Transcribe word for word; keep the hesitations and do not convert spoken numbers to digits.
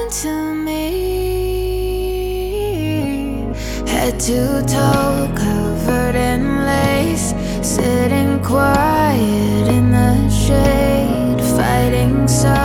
to me. Head to toe, covered in lace, sitting quiet in the shade, fighting so